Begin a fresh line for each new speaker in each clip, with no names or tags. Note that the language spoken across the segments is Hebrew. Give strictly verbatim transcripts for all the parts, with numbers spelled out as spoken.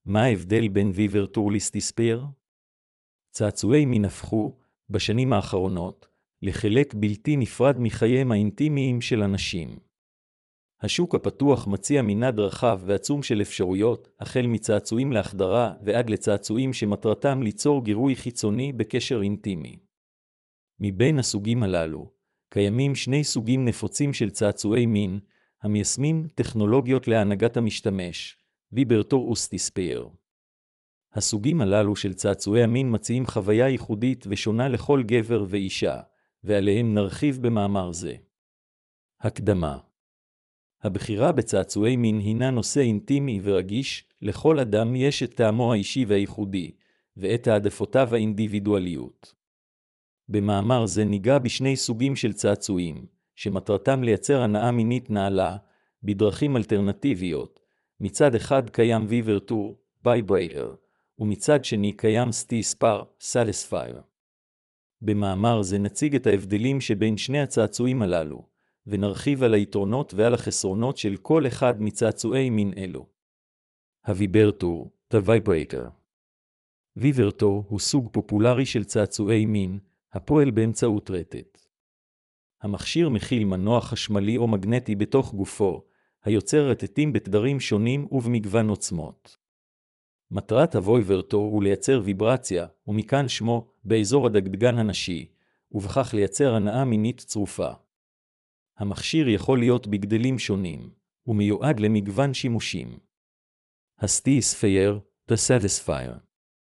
מה ההבדל בין ויברטור לסטיספייר? צעצועי מין הפכו, בשנים האחרונות, לחלק בלתי נפרד מחייהם האינטימיים של אנשים. השוק הפתוח מציע מנעד רחב ועצום של אפשרויות, החל מצעצועים להחדרה ועד לצעצועים שמטרתם ליצור גירוי חיצוני בקשר אינטימי. מבין הסוגים הללו, קיימים שני סוגים נפוצים של צעצועי מין, המיישמים טכנולוגיות להנהגת המשתמש, ויברטור וסטיספייר. הסוגים הללו של צעצועי המין מציעים חוויה ייחודית ושונה לכל גבר ואישה, ועליהם נרחיב במאמר זה. הקדמה. הבחירה בצעצועי מין הינה נושא אינטימי ורגיש, לכל אדם יש את טעמו האישי והייחודי, ואת העדפותיו האינדיבידואליות. במאמר זה ניגע בשני סוגים של צעצועים, שמטרתם לייצר הנאה מינית נעלה, בדרכים אלטרנטיביות. מצד אחד קיים ויברטור, ויברטור, ומצד שני קיים סטיספייר, סטיספייר. במאמר זה נציג את ההבדלים שבין שני הצעצועים הללו, ונרחיב על היתרונות ועל החסרונות של כל אחד מצעצועי מין אלו. הוויברטור, הוויברטור. ויברטור הוא סוג פופולרי של צעצועי מין, הפועל באמצעות רטט. המכשיר מכיל מנוע חשמלי או מגנטי בתוך גופו, היוצר רטטים בתדרים שונים ובמגוון עוצמות. מטרת הוויברטור הוא לייצר ויברציה, ומכאן שמו, באזור הדגדגן הנשי, ובכך לייצר הנאה מינית צרופה. המכשיר יכול להיות בגדלים שונים, ומיועד למגוון שימושים. הסטיספייר, the satisfier.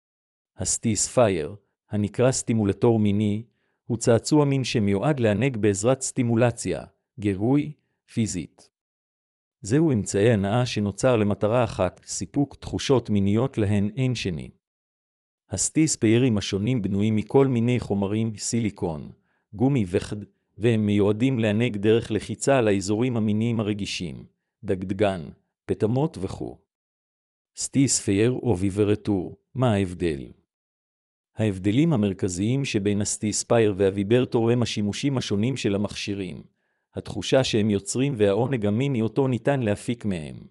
הסטיספייר, הנקרא סטימולטור מיני, הוא צעצוע מין שמיועד לענג בעזרת סטימולציה, גירוי, פיזית. זהו אמצעי הנאה שנוצר למטרה אחת, סיפוק תחושות מיניות להן אין שני. הסטיספיירים השונים בנויים מכל מיני חומרים, סיליקון, גומי וחד, והם מיועדים לענג דרך לחיצה על האזורים המיניים הרגישים, דגדגן, פטמות וכו'. סטיספייר או ויברטור, מה ההבדל? ההבדלים המרכזיים שבין הסטיספייר והוויברטור הם השימושים השונים של המכשירים, התחושה שהם יוצרים והעונג המיני אותו ניתן להפיק מהם.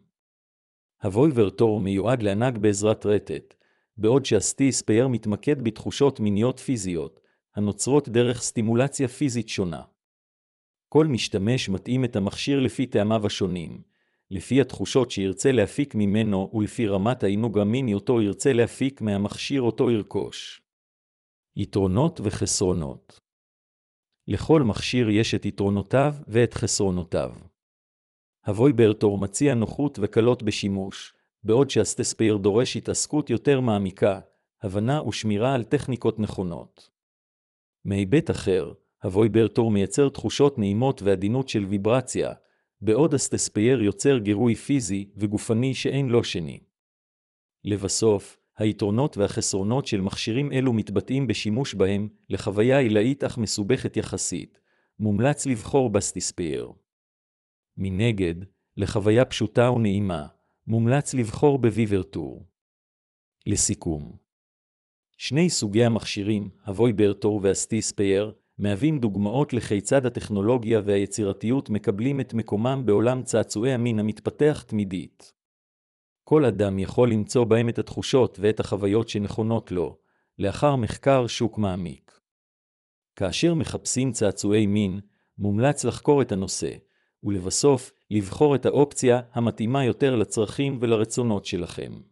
הוויברטור מיועד לענג בעזרת רטט, בעוד שהסטיספייר מתמקד בתחושות מיניות פיזיות, הנוצרות דרך סטימולציה פיזית שונה. כל משתמש מתאים את המכשיר לפי טעמיו השונים, לפי התחושות שירצה להפיק ממנו ולפי רמת העינוג המיני אותו ירצה להפיק מהמכשיר אותו ירכוש. יתרונות וחסרונות. לכל מכשיר יש את יתרונותיו ואת חסרונותיו. הוויברטור מציע נוחות וקלות בשימוש, בעוד שהסטיספייר דורש התעסקות יותר מעמיקה, הבנה ושמירה על טכניקות נכונות. מהיבט אחר, הוויברטור מייצר תחושות נעימות ועדינות של ויברציה, בעוד הסטיספייר יוצר גירוי פיזי וגופני שאין לו שני. לבסוף, היתרונות והחסרונות של מכשירים אלו מתבטאים בשימוש בהם לחוויה עילאית אך מסובכת יחסית. מומלץ לבחור בסטיספייר. מנגד, לחוויה פשוטה ונעימה, מומלץ לבחור בוויברטור. לסיכום, שני סוגי המכשירים, הוויברטור והסטיספייר, מהווים דוגמאות לכיצד הטכנולוגיה והיצירתיות מקבלים את מקומם בעולם צעצועי המין המתפתח תמידית. כל אדם יכול למצוא בהם את התחושות ואת החוויות שנכונות לו, לאחר מחקר שוק מעמיק. כאשר מחפשים צעצועי מין, מומלץ לחקור את הנושא, ולבסוף, לבחור את האופציה המתאימה יותר לצרכים ולרצונות שלכם.